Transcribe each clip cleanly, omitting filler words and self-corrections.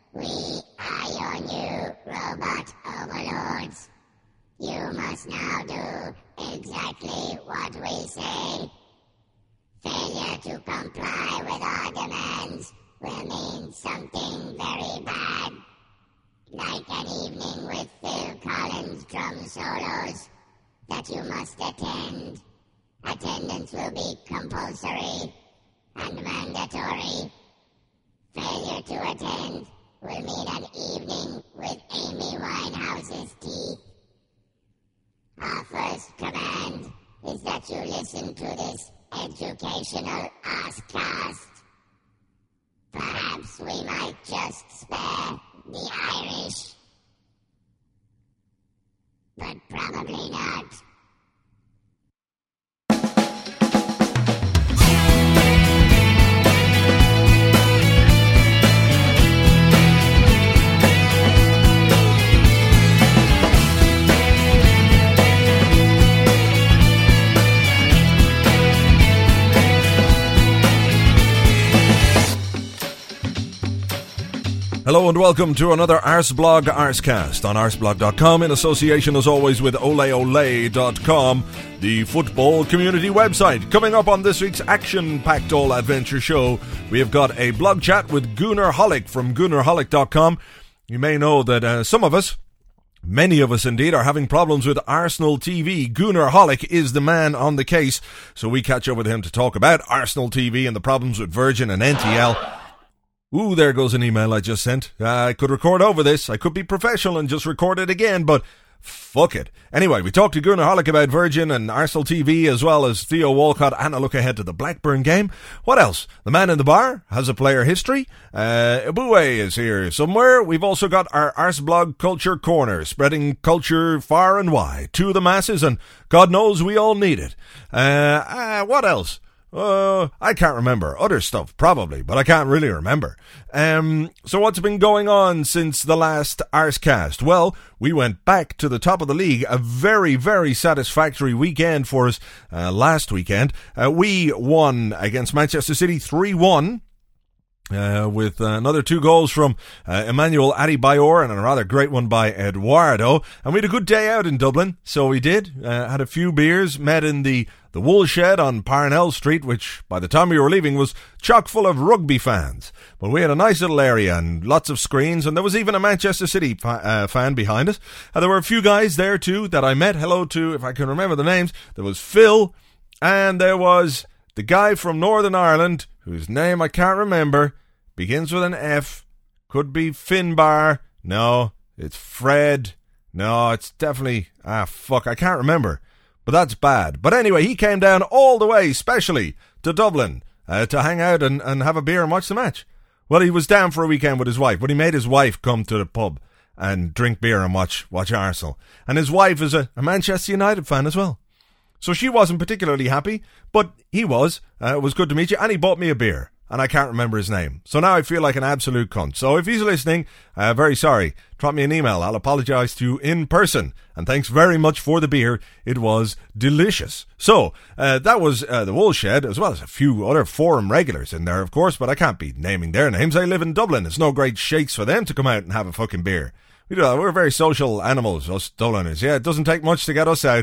We are your new robot overlords. You must now do exactly what we say. Failure to comply with our demands will mean something very bad. Like an evening with Phil Collins drum solos that you must attend. Attendance will be compulsory and mandatory. Failure to attend will mean an evening with Amy Winehouse's teeth. Our first command is that you listen to this educational Arscast. Perhaps we might just spare the Irish. But probably not. Hello and welcome to another Arsblog Arscast on arsblog.com in association as always with oleole.com, the football community website. Coming up on this week's action-packed all-adventure show, we have got a blog chat with Gunnar Hollick from GunnarHollick.com. You may know that some of us, many of us indeed, are having problems with Arsenal TV. Gunnar Hollick is the man on the case, so we catch up with him to talk about Arsenal TV and the problems with Virgin and NTL. Ooh, there goes an email I just sent. I could record over this. I could be professional and just record it again, but fuck it. Anyway, we talked to Gunnar Hollick about Virgin and Arsenal TV, as well as Theo Walcott and a look ahead to the Blackburn game. What else? The man in the bar has a player history. Ibue is here somewhere. We've also got our Arsblog Culture Corner, spreading culture far and wide to the masses, and God knows we all need it. What else? I can't remember. Other stuff, probably, but I can't really remember. So what's been going on since the last Arscast? Well, we went back to the top of the league. A very, very satisfactory weekend for us last weekend. We won against Manchester City 3-1. With another 2 goals from Emmanuel Adebayor and a rather great one by Eduardo. And we had a good day out in Dublin, so we did. Had a few beers, met in the Woolshed on Parnell Street, which by the time we were leaving was chock full of rugby fans. But we had a nice little area and lots of screens, and there was even a Manchester City fan behind us. And there were a few guys there too that I met. Hello to, if I can remember the names, there was Phil, and there was the guy from Northern Ireland, whose name I can't remember, begins with an F, could be Finbar, no, it's Fred, no, it's definitely, I can't remember, but that's bad. But anyway, he came down all the way, specially, to Dublin, to hang out and have a beer and watch the match. Well, he was down for a weekend with his wife, but he made his wife come to the pub and drink beer and watch Arsenal. And his wife is a Manchester United fan as well. So she wasn't particularly happy, but he was. It was good to meet you, and he bought me a beer. And I can't remember his name. So now I feel like an absolute cunt. So if he's listening, very sorry. Drop me an email. I'll apologise to you in person. And thanks very much for the beer. It was delicious. So, that was the Woolshed, as well as a few other forum regulars in there, of course, but I can't be naming their names. I live in Dublin. It's no great shakes for them to come out and have a fucking beer. We're very social animals, us Dubliners. Yeah, it doesn't take much to get us out.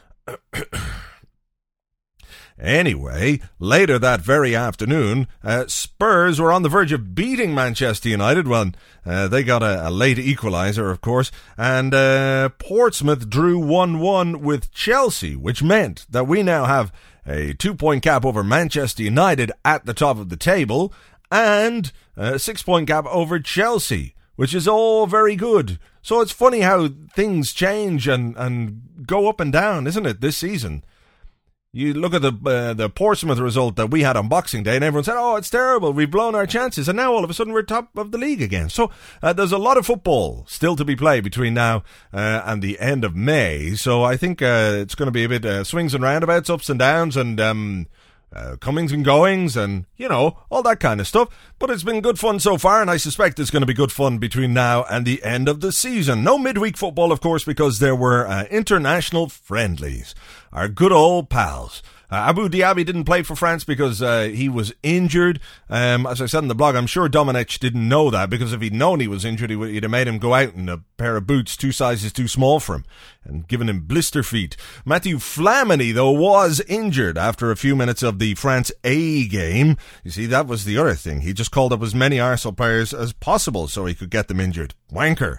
Anyway, later that very afternoon, Spurs were on the verge of beating Manchester United. Well, they got a late equaliser, of course, and Portsmouth drew 1-1 with Chelsea, which meant that we now have a 2-point gap over Manchester United at the top of the table, and a 6-point gap over Chelsea, which is all very good. So it's funny how things change and go up and down, isn't it, this season? You look at the Portsmouth result that we had on Boxing Day, and everyone said, oh, it's terrible, we've blown our chances, and now all of a sudden we're top of the league again. So there's a lot of football still to be played between now and the end of May, so I think it's going to be a bit swings and roundabouts, ups and downs, and comings and goings, and, all that kind of stuff. But it's been good fun so far, and I suspect it's going to be good fun between now and the end of the season. No midweek football, of course, because there were international friendlies. Our good old pals. Abu Diaby didn't play for France because he was injured. As I said in the blog, I'm sure Domenech didn't know that, because if he'd known he was injured, he'd have made him go out in a pair of boots 2 sizes too small for him and given him blister feet. Matthew Flamini, though, was injured after a few minutes of the France A game. You see, that was the other thing. He just called up as many Arsenal players as possible so he could get them injured. Wanker.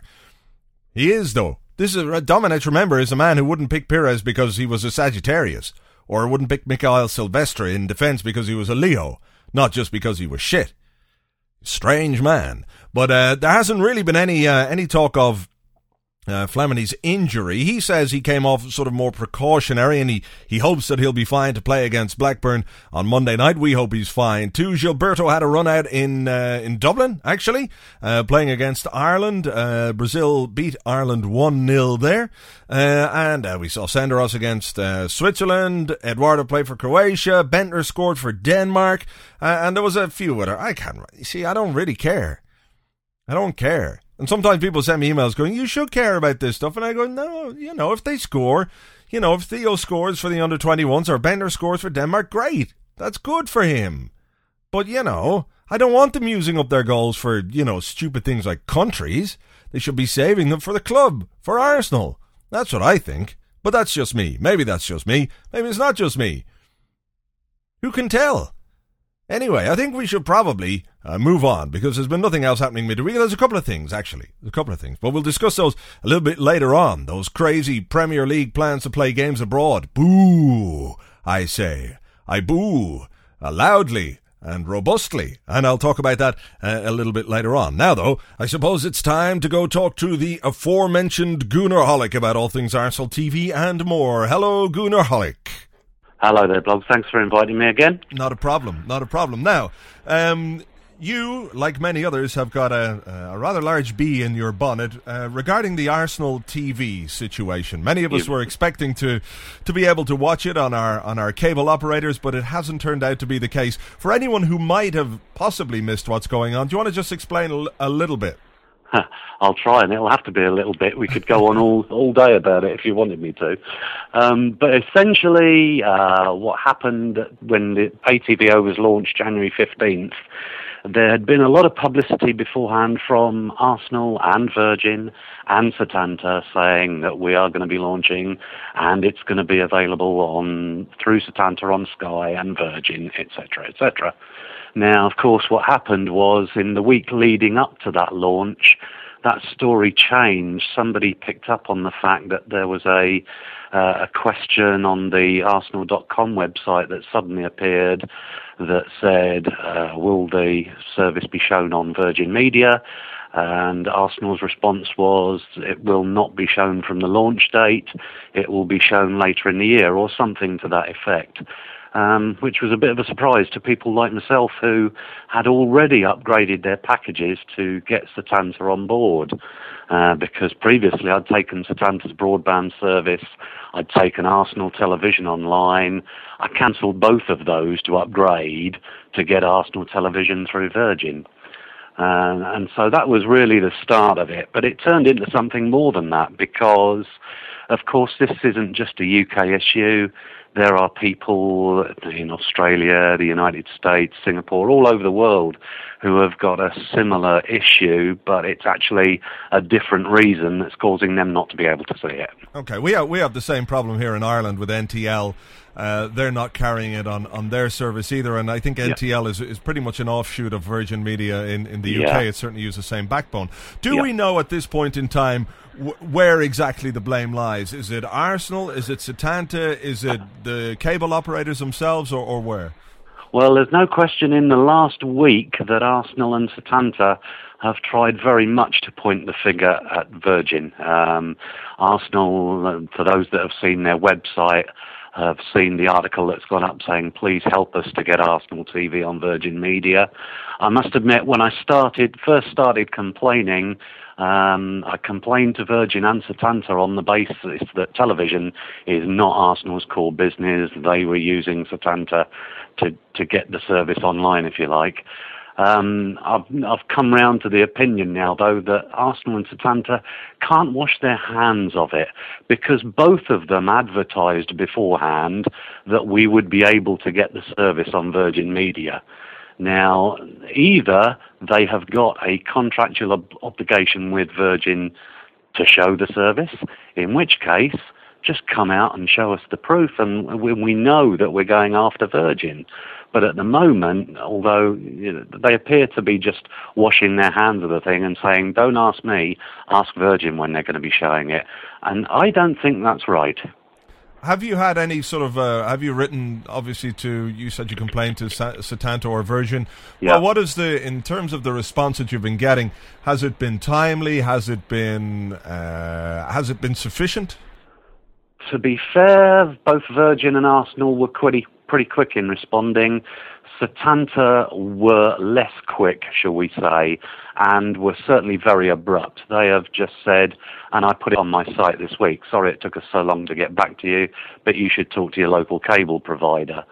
He is, though. This is Domenech, remember, is a man who wouldn't pick Pires because he was a Sagittarius, or wouldn't pick Mikael Silvestre in defence because he was a Leo, not just because he was shit. Strange man. But there hasn't really been any talk of Flamini's injury. He says he came off sort of more precautionary, and he hopes that he'll be fine to play against Blackburn on Monday night. We hope he's fine too. Gilberto had a run out in Dublin, actually, playing against Ireland. Brazil beat Ireland 1-0 there. And we saw Senderos against Switzerland. Eduardo played for Croatia. Bentner scored for Denmark. And there was a few other. I don't really care. I don't care. And sometimes people send me emails going, you should care about this stuff. And I go, no, if they score, if Theo scores for the under-21s or Bentner scores for Denmark, great. That's good for him. But, I don't want them using up their goals for, stupid things like countries. They should be saving them for the club, for Arsenal. That's what I think. But that's just me. Maybe that's just me. Maybe it's not just me. Who can tell? Anyway, I think we should probably move on, because there's been nothing else happening midweek. There's a couple of things, actually. But we'll discuss those a little bit later on. Those crazy Premier League plans to play games abroad. Boo, I say. I boo loudly and robustly. And I'll talk about that a little bit later on. Now, though, I suppose it's time to go talk to the aforementioned Goonerholic about all things Arsenal TV and more. Hello, Goonerholic. Hello there, Blog. Thanks for inviting me again. Not a problem. Now, you, like many others, have got a rather large bee in your bonnet regarding the Arsenal TV situation. Many of us were expecting to be able to watch it on our cable operators, but it hasn't turned out to be the case. For anyone who might have possibly missed what's going on, do you want to just explain a little bit? I'll try, and it'll have to be a little bit. We could go on all day about it if you wanted me to. But essentially, what happened when the ATVO was launched January 15th, there had been a lot of publicity beforehand from Arsenal and Virgin and Setanta saying that we are going to be launching, and it's going to be available through Setanta on Sky and Virgin, etc., etc. Now, of course, what happened was in the week leading up to that launch, that story changed. Somebody picked up on the fact that there was a question on the Arsenal.com website that suddenly appeared that said, will the service be shown on Virgin Media? And Arsenal's response was, it will not be shown from the launch date, it will be shown later in the year, or something to that effect. Which was a bit of a surprise to people like myself who had already upgraded their packages to get Setanta on board. Because previously I'd taken Setanta's broadband service, I'd taken Arsenal Television Online. I cancelled both of those to upgrade to get Arsenal Television through Virgin. And so that was really the start of it. But it turned into something more than that, because, of course, this isn't just a UK issue. There are people in Australia, the United States, Singapore, all over the world who have got a similar issue, but it's actually a different reason that's causing them not to be able to see it. Okay, we have the same problem here in Ireland with NTL. They're not carrying it on their service either, and I think NTL is pretty much an offshoot of Virgin Media in the UK. It certainly uses the same backbone. Do we know at this point in time where exactly the blame lies? Is it Arsenal? Is it Setanta? Is it the cable operators themselves, or where? Well, there's no question in the last week that Arsenal and Setanta have tried very much to point the finger at Virgin. Arsenal, for those that have seen their website, have seen the article that's gone up saying, please help us to get Arsenal TV on Virgin Media. I must admit, when I first started complaining, I complained to Virgin and Setanta on the basis that television is not Arsenal's core business. They were using Setanta to get the service online, if you like. I've come round to the opinion now, though, that Arsenal and Setanta can't wash their hands of it, because both of them advertised beforehand that we would be able to get the service on Virgin Media. Now, either they have got a contractual obligation with Virgin to show the service, in which case, just come out and show us the proof, and we know that we're going after Virgin. But at the moment, although they appear to be just washing their hands of the thing and saying, don't ask me, ask Virgin when they're going to be showing it. And I don't think that's right. Have you had any sort of, have you written, obviously, you said you complained to Setanta or Virgin. Yeah. Well, what is in terms of the response that you've been getting, has it been timely? Has it been sufficient? To be fair, both Virgin and Arsenal were pretty quick in responding. Setanta were less quick, shall we say, and were certainly very abrupt. They have just said, and I put it on my site this week, sorry it took us so long to get back to you, but you should talk to your local cable provider,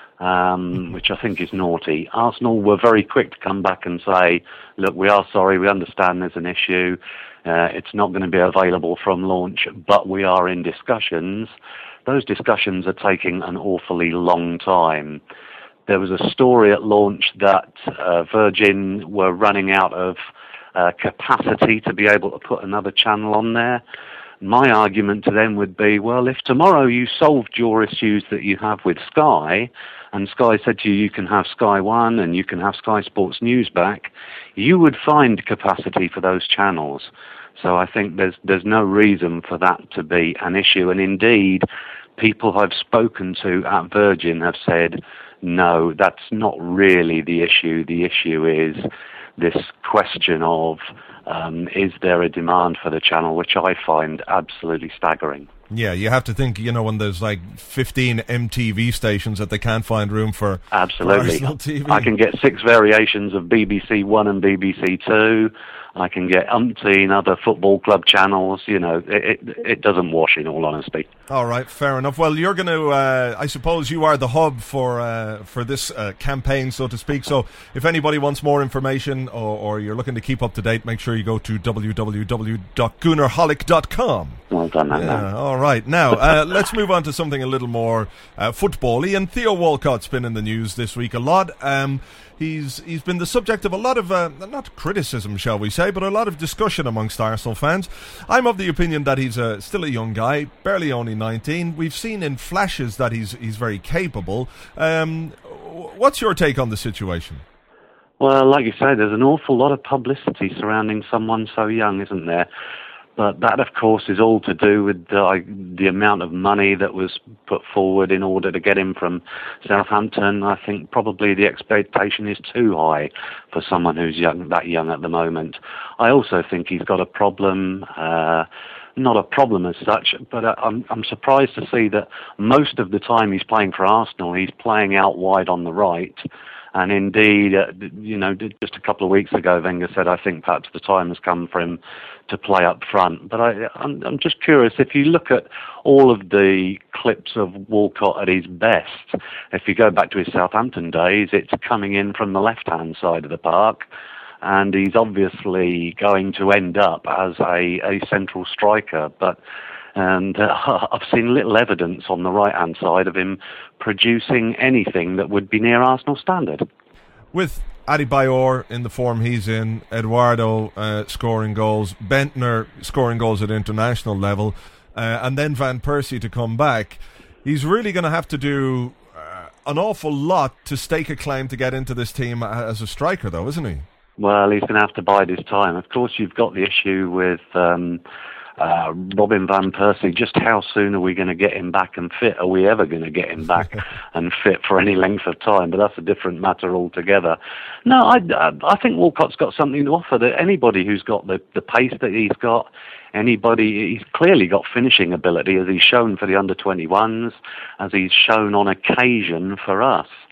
which I think is naughty. Arsenal were very quick to come back and say, look, we are sorry, we understand there's an issue, it's not going to be available from launch, but we are in discussions. Those discussions are taking an awfully long time. There was a story at launch that Virgin were running out of capacity to be able to put another channel on there. My argument to them would be, well, if tomorrow you solved your issues that you have with Sky, and Sky said to you, you can have Sky One and you can have Sky Sports News back, you would find capacity for those channels. So I think there's no reason for that to be an issue. And indeed, people I've spoken to at Virgin have said, no, that's not really the issue. The issue is this question of, is there a demand for the channel, which I find absolutely staggering. Yeah, you have to think, when there's like 15 MTV stations that they can't find room for. Absolutely. For Arsenal TV. I can get 6 variations of BBC One and BBC Two. I can get umpteen other football club channels. It doesn't wash, in all honesty. All right, fair enough. Well, you're going to, I suppose you are the hub for this campaign, so to speak. So if anybody wants more information or you're looking to keep up to date, make sure you go to www.goonerholic.com. Well done, man. Yeah, all right. Now, let's move on to something a little more football-y. And Theo Walcott's been in the news this week a lot. He's been the subject of a lot of, not criticism, shall we say, but a lot of discussion amongst Arsenal fans. I'm of the opinion that he's still a young guy, barely only 19. We've seen in flashes that he's very capable. What's your take on the situation? Well, like you say, there's an awful lot of publicity surrounding someone so young, isn't there? But that, of course, is all to do with the amount of money that was put forward in order to get him from Southampton. I think probably the expectation is too high for someone who's that young at the moment. I also think he's got a problem, not a problem as such, but I'm surprised to see that most of the time he's playing for Arsenal, he's playing out wide on the right. And indeed, just a couple of weeks ago, Wenger said, I think perhaps the time has come for him to play up front. But I'm just curious, if you look at all of the clips of Walcott at his best, if you go back to his Southampton days, it's coming in from the left-hand side of the park. And he's obviously going to end up as a central striker. And I've seen little evidence on the right-hand side of him producing anything that would be near Arsenal standard. With Adebayor in the form he's in, Eduardo scoring goals, Bentner scoring goals at international level, and then Van Persie to come back, he's really going to have to do an awful lot to stake a claim to get into this team as a striker, though, isn't he? Well, he's going to have to bide his time. Of course, you've got the issue with Robin Van Persie. Just how soon are we going to get him back and fit? Are we ever going to get him back and fit for any length of time? But that's a different matter altogether. No, I think Walcott's got something to offer. That anybody who's got the pace that he's got, he's clearly got finishing ability, as he's shown for the under-21s, as he's shown on occasion for us.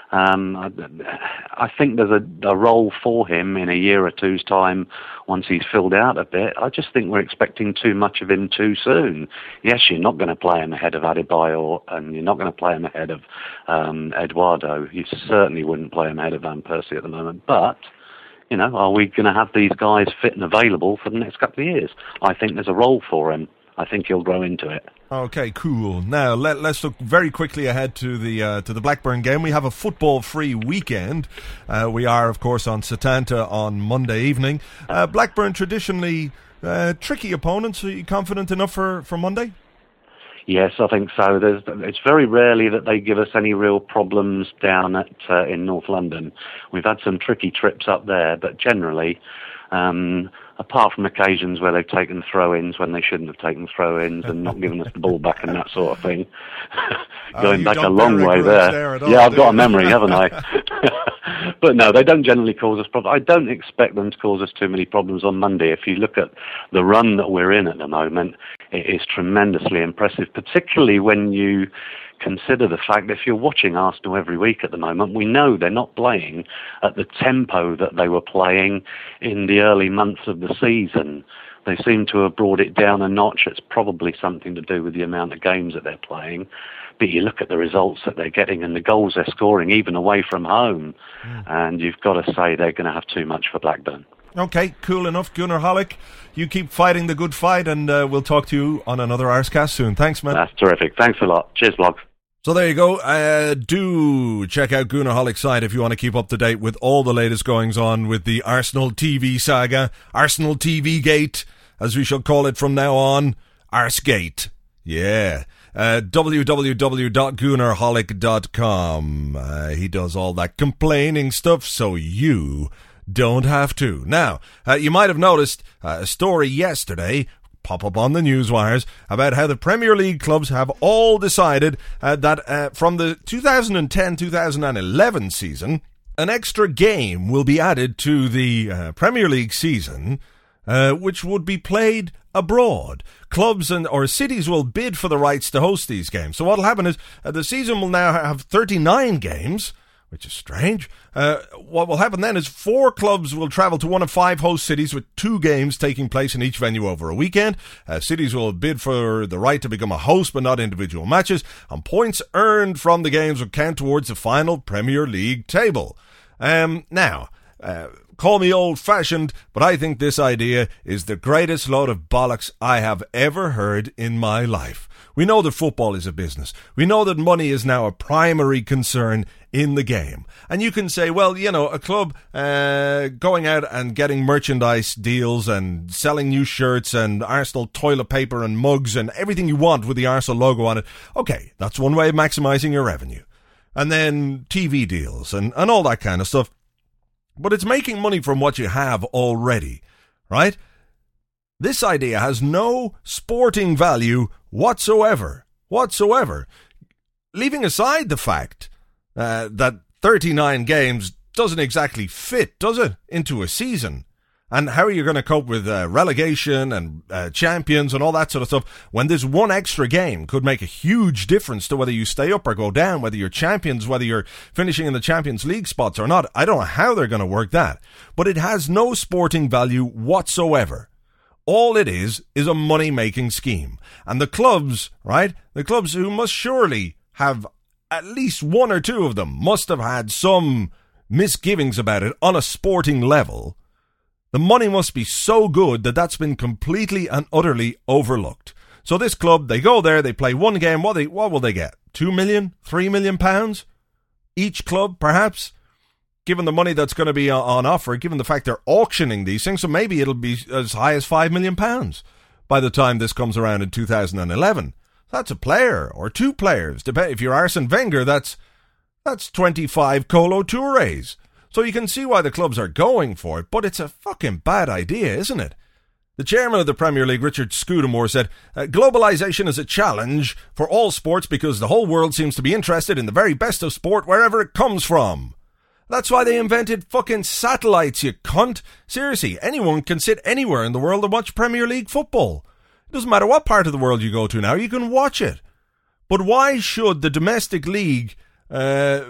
I think there's a role for him in a year or two's time once he's filled out a bit. I just think we're expecting too much of him too soon. Yes, you're not going to play him ahead of Adebayor, and you're not going to play him ahead of Eduardo. You certainly wouldn't play him ahead of Van Persie at the moment. But, are we going to have these guys fit and available for the next couple of years? I think there's a role for him. I think he'll grow into it. Okay, cool. Now let's look very quickly ahead to the Blackburn game. We have a football-free weekend. We are, of course, on Setanta on Monday evening. Blackburn traditionally tricky opponents. Are you confident enough for Monday? Yes, I think so. It's very rarely that they give us any real problems down in North London. We've had some tricky trips up there, but generally. Apart from occasions where they've taken throw-ins when they shouldn't have taken throw-ins and not given us the ball back and that sort of thing. Going back a long way there. I've got a memory, haven't I? But no, they don't generally cause us problems. I don't expect them to cause us too many problems on Monday. If you look at the run that we're in at the moment, it is tremendously impressive, particularly when you consider the fact that if you're watching Arsenal every week at the moment, we know they're not playing at the tempo that they were playing in the early months of the season. They seem to have brought it down a notch. It's probably something to do with the amount of games that they're playing. But you look at the results that they're getting and the goals they're scoring, even away from home, and you've got to say they're going to have too much for Blackburn. Okay, cool enough. Gunnar Hollick, you keep fighting the good fight, and we'll talk to you on another Arscast soon. Thanks, man. That's terrific. Thanks a lot. Cheers, vlog. So there you go. Do check out Gunnar Hollick's site if you want to keep up to date with all the latest goings on with the Arsenal TV saga, Arsenal TV Gate, as we shall call it from now on, Arsgate. Yeah. www.gunnarhollick.com. He does all that complaining stuff, so you don't have to. Now, you might have noticed a story yesterday pop up on the newswires about how the Premier League clubs have all decided that from the 2010-2011 season, an extra game will be added to the Premier League season, which would be played abroad. Clubs or cities will bid for the rights to host these games. So what will happen is the season will now have 39 games, which is strange. What will happen then is 4 clubs will travel to one of 5 host cities with 2 games taking place in each venue over a weekend. Cities will bid for the right to become a host but not individual matches, and points earned from the games will count towards the final Premier League table. Now, call me old-fashioned, but I think this idea is the greatest load of bollocks I have ever heard in my life. We know that football is a business. We know that money is now a primary concern in the game. And you can say, well, a club going out and getting merchandise deals and selling new shirts and Arsenal toilet paper and mugs and everything you want with the Arsenal logo on it. Okay, that's one way of maximising your revenue. And then TV deals and all that kind of stuff. But it's making money from what you have already, right? This idea has no sporting value whatsoever. Leaving aside the fact that 39 games doesn't exactly fit, does it, into a season? And how are you going to cope with relegation and champions and all that sort of stuff when this one extra game could make a huge difference to whether you stay up or go down, whether you're champions, whether you're finishing in the Champions League spots or not? I don't know how they're going to work that. But it has no sporting value whatsoever. All it is a money-making scheme. And the clubs, right, the clubs who must surely have at least one or two of them must have had some misgivings about it on a sporting level. The money must be so good that that's been completely and utterly overlooked. So this club, they go there, they play one game, what will they get? 2 million? 3 million pounds? Each club, perhaps? Given the money that's going to be on offer, given the fact they're auctioning these things, so maybe it'll be as high as 5 million pounds by the time this comes around in 2011. That's a player or 2 players. If you're Arsene Wenger, that's 25 Colo Tourés. So you can see why the clubs are going for it, but it's a fucking bad idea, isn't it? The chairman of the Premier League, Richard Scudamore, said, globalization is a challenge for all sports because the whole world seems to be interested in the very best of sport wherever it comes from. That's why they invented fucking satellites, you cunt. Seriously, anyone can sit anywhere in the world and watch Premier League football. It doesn't matter what part of the world you go to now, you can watch it. But why should the domestic league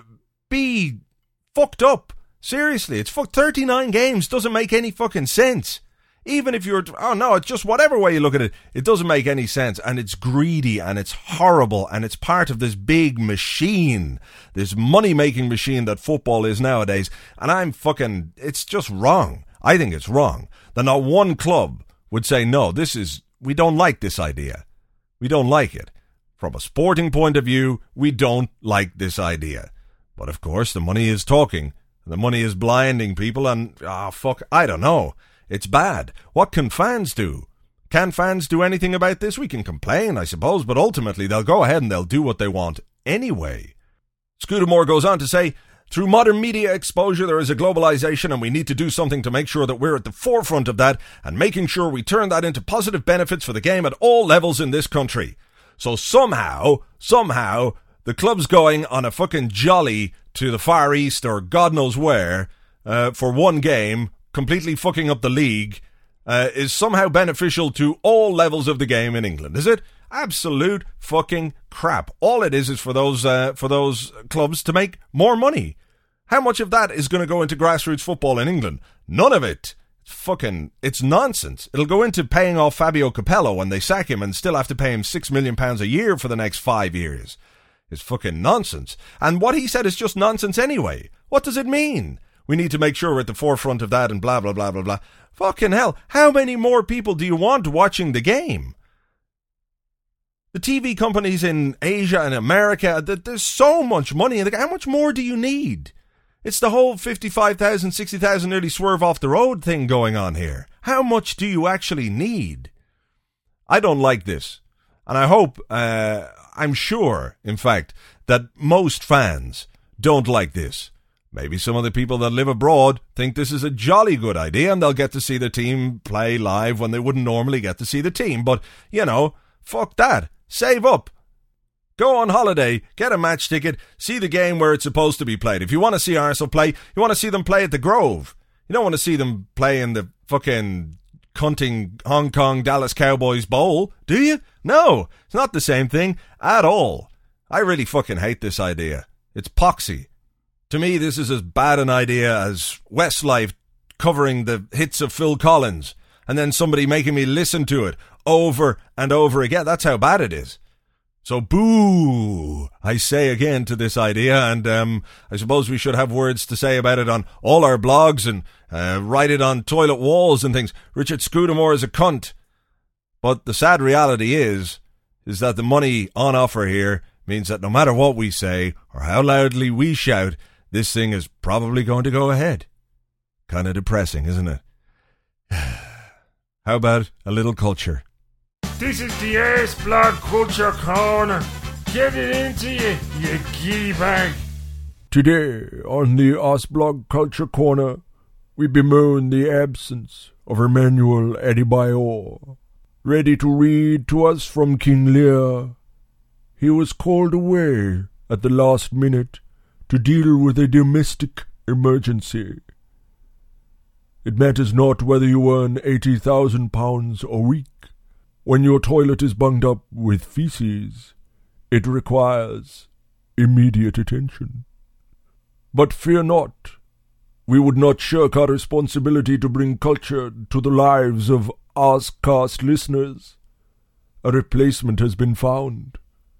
be fucked up. Seriously, it's 39 games doesn't make any fucking sense. Even if you're, it's just whatever way you look at it, it doesn't make any sense. And it's greedy and it's horrible and it's part of this big machine, this money-making machine that football is nowadays. And it's just wrong. I think it's wrong that not one club would say, no, we don't like this idea. We don't like it. From a sporting point of view, we don't like this idea. But of course, the money is talking. The money is blinding people and, I don't know. It's bad. What can fans do? Can fans do anything about this? We can complain, I suppose, but ultimately they'll go ahead and they'll do what they want anyway. Scudamore goes on to say, through modern media exposure, there is a globalization and we need to do something to make sure that we're at the forefront of that and making sure we turn that into positive benefits for the game at all levels in this country. So somehow, the club's going on a fucking jolly to the Far East or God knows where for one game, completely fucking up the league, is somehow beneficial to all levels of the game in England, is it? Absolute fucking crap. All it is for those clubs to make more money. How much of that is going to go into grassroots football in England? None of it. It's nonsense. It'll go into paying off Fabio Capello when they sack him and still have to pay him £6 million a year for the next 5 years. It's fucking nonsense. And what he said is just nonsense anyway. What does it mean? We need to make sure we're at the forefront of that and blah, blah, blah, blah, blah. Fucking hell. How many more people do you want watching the game? The TV companies in Asia and America, there's so much money. How much more do you need? It's the whole 55,000, 60,000 nearly swerve off the road thing going on here. How much do you actually need? I don't like this. And I hope, I'm sure, in fact, that most fans don't like this. Maybe some of the people that live abroad think this is a jolly good idea and they'll get to see the team play live when they wouldn't normally get to see the team. But, fuck that. Save up. Go on holiday, get a match ticket, see the game where it's supposed to be played. If you want to see Arsenal play, you want to see them play at the Grove. You don't want to see them play in the fucking cunting Hong Kong Dallas Cowboys Bowl, do you? No, it's not the same thing at all. I really fucking hate this idea. It's poxy. To me, this is as bad an idea as Westlife covering the hits of Phil Collins and then somebody making me listen to it over and over again. That's how bad it is. So boo, I say again to this idea, and I suppose we should have words to say about it on all our blogs and write it on toilet walls and things. Richard Scudamore is a cunt. But the sad reality is that the money on offer here means that no matter what we say or how loudly we shout, this thing is probably going to go ahead. Kind of depressing, isn't it? How about a little culture? This is the Arseblog Culture Corner. Get it into you giddy bag. Today on the Arseblog Culture Corner, we bemoan the absence of Emmanuel Adebayor. Ready to read to us from King Lear. He was called away at the last minute to deal with a domestic emergency. It matters not whether you earn £80,000 a week. When your toilet is bunged up with feces, it requires immediate attention. But fear not. We would not shirk our responsibility to bring culture to the lives of Arscast listeners. A replacement has been found.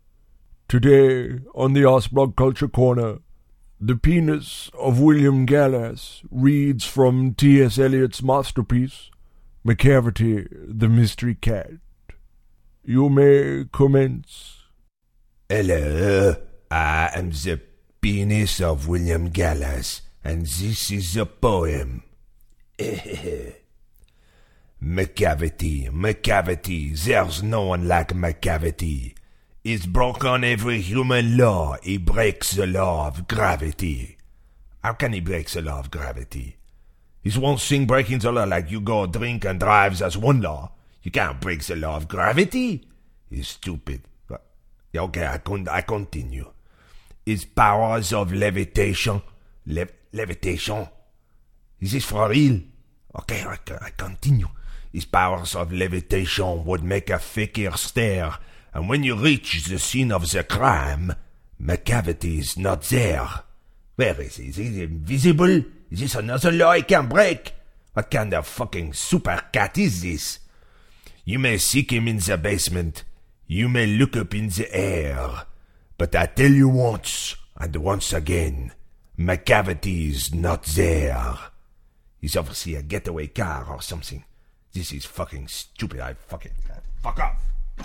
Today, on the Arseblog Culture Corner, the penis of William Gallas reads from T.S. Eliot's masterpiece, McCavity the Mystery Cat. You may commence. Hello, I am the penis of William Gallas, and this is a poem. McCavity, there's no one like McCavity. He's broken every human law. He breaks the law of gravity. How can he break the law of gravity? It's one thing breaking the law, like you go drink and drive, that's one law. You can't break the law of gravity. He's stupid. But, okay, I continue. His powers of levitation. Levitation? Is this for real? Okay, I continue. His powers of levitation would make a fakir stare, and when you reach the scene of the crime, McCavity is not there. Where is he? Is he invisible? Is this another law I can't break? What kind of fucking super cat is this? You may seek him in the basement. You may look up in the air. But I tell you once, and once again, McCavity is not there. He's obviously a getaway car or something. This is fucking stupid. I fucking... Fuck off.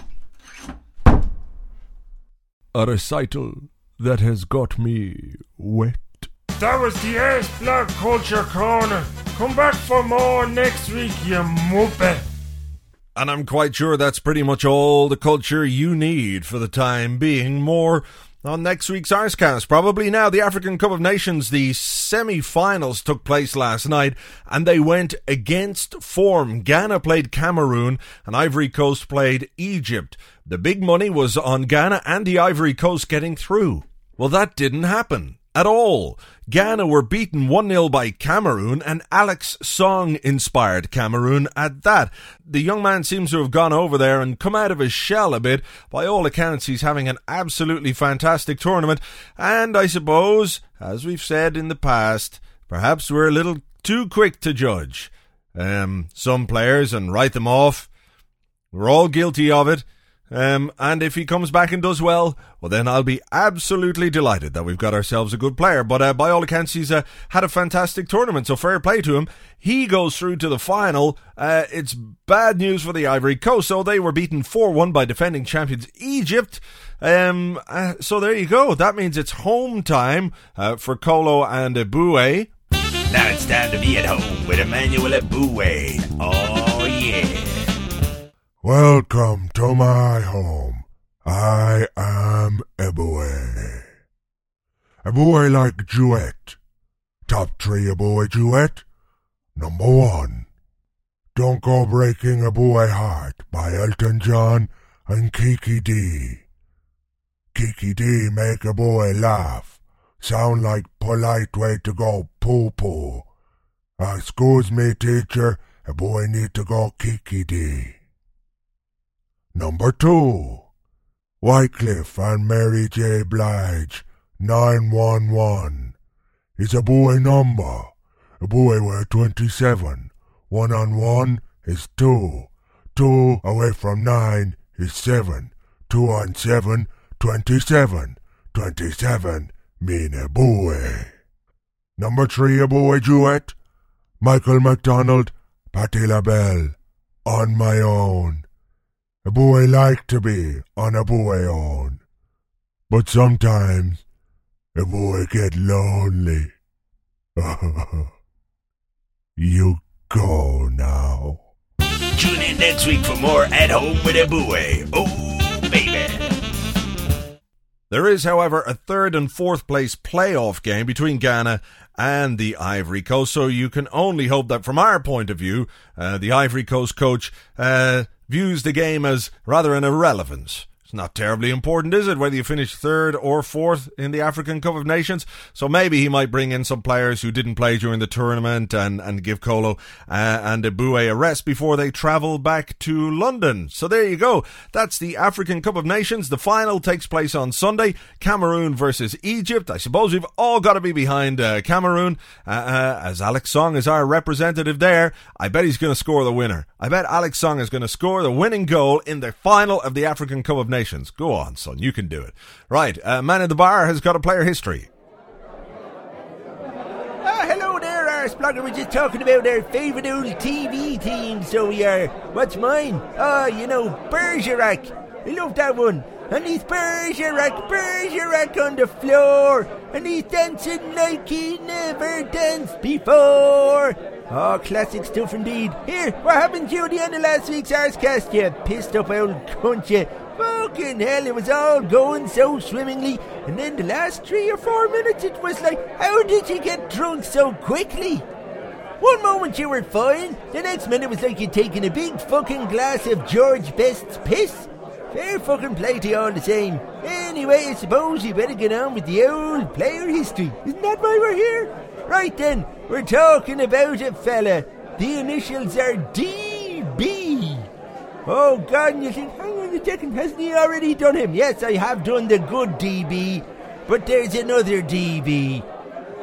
A recital that has got me wet. That was the Arse Blog Culture Corner. Come back for more next week, you muppet. And I'm quite sure that's pretty much all the culture you need for the time being. More on next week's Arsecast. Probably now. The African Cup of Nations, the semi-finals took place last night, and they went against form. Ghana played Cameroon, and Ivory Coast played Egypt. The big money was on Ghana and the Ivory Coast getting through. Well, that didn't happen at all. Ghana were beaten 1-0 by Cameroon, and Alex Song inspired Cameroon at that. The young man seems to have gone over there and come out of his shell a bit. By all accounts, he's having an absolutely fantastic tournament, and I suppose, as we've said in the past, perhaps we're a little too quick to judge some players and write them off. We're all guilty of it. And if he comes back and does well, then I'll be absolutely delighted that we've got ourselves a good player. But by all accounts, he's had a fantastic tournament, so fair play to him. He goes through to the final. It's bad news for the Ivory Coast, so they were beaten 4-1 by defending champions Egypt. So there you go. That means it's home time for Kolo and Eboué. Now it's time to be at home with Emmanuel Eboué. Oh, yeah. Welcome to my home. I am Eboué. Eboué like duet. Top 3 Eboué duet. Number 1. Don't Go Breaking Eboué Heart by Elton John and Kiki D. Kiki D make Eboué laugh. Sound like polite way to go poo-poo. Excuse me, teacher. Eboué need to go Kiki D. Number 2. Wycliffe and Mary J. Blige, 911. Is Eboué number. Eboué were 27. 1 on 1 is 2. 2 away from 9 is 7. 2 on 7, 27. 27 mean Eboué. Number 3 Eboué duet. Michael McDonald, Patti LaBelle, On My Own. Eboué like to be on Eboué own, but sometimes Eboué get lonely. You go now. Tune in next week for more At Home with Eboué. Oh, baby. There is, however, a 3rd and 4th place playoff game between Ghana and the Ivory Coast, so you can only hope that from our point of view, the Ivory Coast coach views the game as rather an irrelevance. It's not terribly important, is it, whether you finish 3rd or 4th in the African Cup of Nations? So maybe he might bring in some players who didn't play during the tournament and give Kolo and Eboué a rest before they travel back to London. So there you go. That's the African Cup of Nations. The final takes place on Sunday. Cameroon versus Egypt. I suppose we've all got to be behind Cameroon, as Alex Song is our representative there. I bet he's going to score the winner. I bet Alex Song is going to score the winning goal in the final of the African Cup of Nations. Go on, son. You can do it. Right. Man in the bar has got a player history. Hello there, Arseblogger. We're just talking about our favourite old TV team, so we are. What's mine? Bergerac. I love that one. And he's Bergerac on the floor. And he's dancing like he never danced before. Oh, classic stuff indeed. Here, what happened to you at the end of last week's Arsecast, you pissed up old cunt, you? Fucking hell, it was all going so swimmingly, and then the last 3 or 4 minutes it was like, how did you get drunk so quickly? One moment you were fine, the next minute it was like you'd taken a big fucking glass of George Best's piss. Fair fucking play to you all the same. Anyway, I suppose you better get on with the old player history. Isn't that why we're here? Right then, we're talking about a fella. The initials are DB. Oh God, and you think, hang on a second, hasn't he already done him? Yes, I have done the good DB, but there's another DB.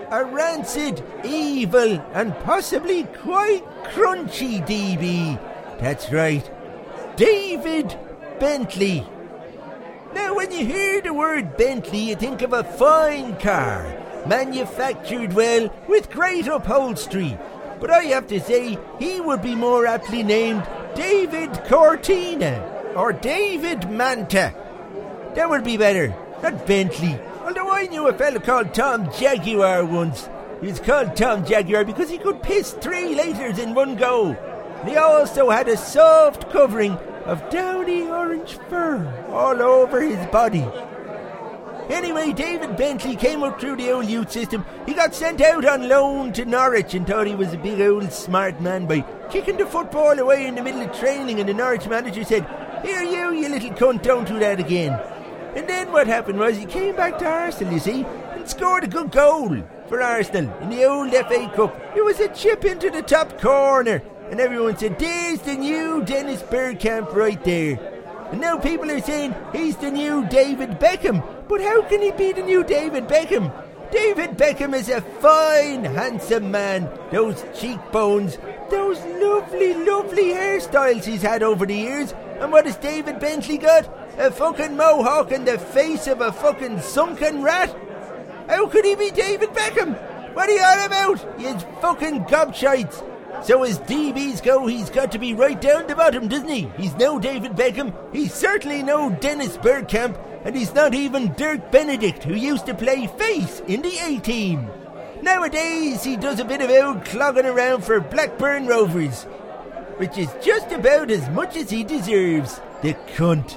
a rancid, evil, and possibly quite crunchy DB. That's right, David Bentley. Now, when you hear the word Bentley, you think of a fine car, manufactured well with great upholstery. But I have to say, he would be more aptly named David Cortina or David Manta. That would be better, not Bentley. Although I knew a fella called Tom Jaguar once. He was called Tom Jaguar because he could piss 3 litres in one go. And he also had a soft covering of downy orange fur all over his body. Anyway, David Bentley came up through the old youth system. He got sent out on loan to Norwich and thought he was a big old smart man by kicking the football away in the middle of training, and the Norwich manager said, "Here you little cunt, don't do that again." And then what happened was he came back to Arsenal, you see, and scored a good goal for Arsenal in the old FA Cup. It was a chip into the top corner, and everyone said, "There's the new Dennis Bergkamp right there." And now people are saying he's the new David Beckham. But how can he be the new David Beckham? David Beckham is a fine, handsome man. Those cheekbones, those lovely, lovely hairstyles he's had over the years. And what has David Bentley got? A fucking mohawk and the face of a fucking sunken rat? How could he be David Beckham? What are you on about? You fucking gobshites. So as DBs go, he's got to be right down the bottom, doesn't he? He's no David Beckham, he's certainly no Dennis Bergkamp, and he's not even Dirk Benedict, who used to play face in the A-team. Nowadays, he does a bit of old clogging around for Blackburn Rovers, which is just about as much as he deserves, the cunt.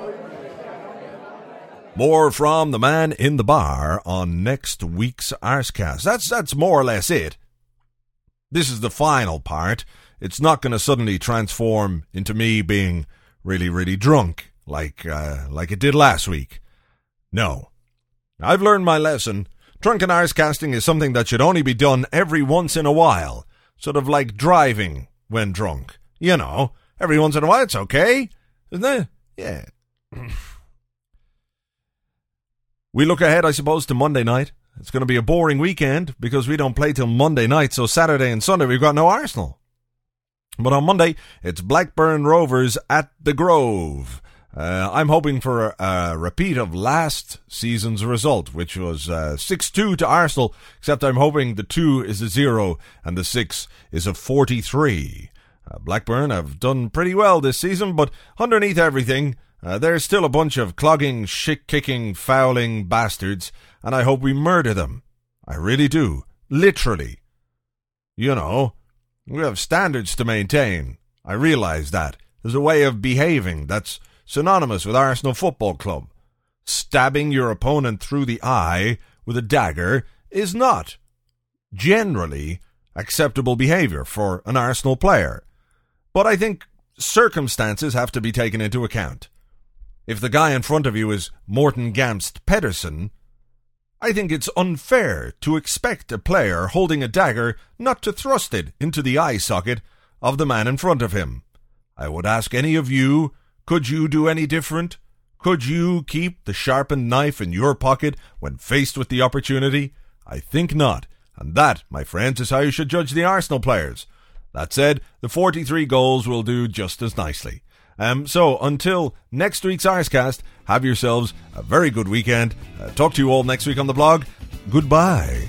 More from the man in the bar on next week's Arsecast. That's more or less it. This is the final part. It's not going to suddenly transform into me being really, really drunk like it did last week. No. I've learned my lesson. Drunken Arsecasting is something that should only be done every once in a while. Sort of like driving when drunk. You know, every once in a while it's okay, isn't it? Yeah. We look ahead, I suppose, to Monday night. It's going to be a boring weekend because we don't play till Monday night, so Saturday and Sunday we've got no Arsenal. But on Monday, it's Blackburn Rovers at the Grove. I'm hoping for a repeat of last season's result, which was 6-2 to Arsenal, except I'm hoping the 2 is a 0 and the 6 is a 43. Blackburn have done pretty well this season, but underneath everything, there's still a bunch of clogging, shit-kicking, fouling bastards, and I hope we murder them. I really do. Literally. You know, we have standards to maintain. I realise that. There's a way of behaving that's synonymous with Arsenal Football Club. Stabbing your opponent through the eye with a dagger is not generally acceptable behaviour for an Arsenal player. But I think circumstances have to be taken into account. If the guy in front of you is Morten Gamst Pedersen, I think it's unfair to expect a player holding a dagger not to thrust it into the eye socket of the man in front of him. I would ask any of you, could you do any different? Could you keep the sharpened knife in your pocket when faced with the opportunity? I think not. And that, my friends, is how you should judge the Arsenal players. That said, the 43 goals will do just as nicely. So until next week's Arsecast, have yourselves a very good weekend. Talk to you all next week on the blog. Goodbye.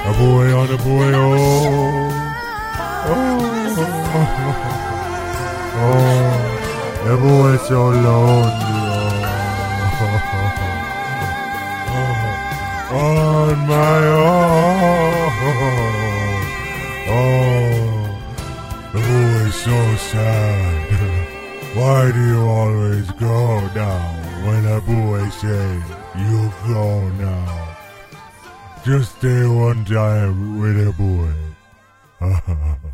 A boy on a boy, oh. Oh, the boy's so lonely, oh. On my own. Oh, the boy's so sad. Why do you always go now when a boy says you go now? Just stay one time with a boy.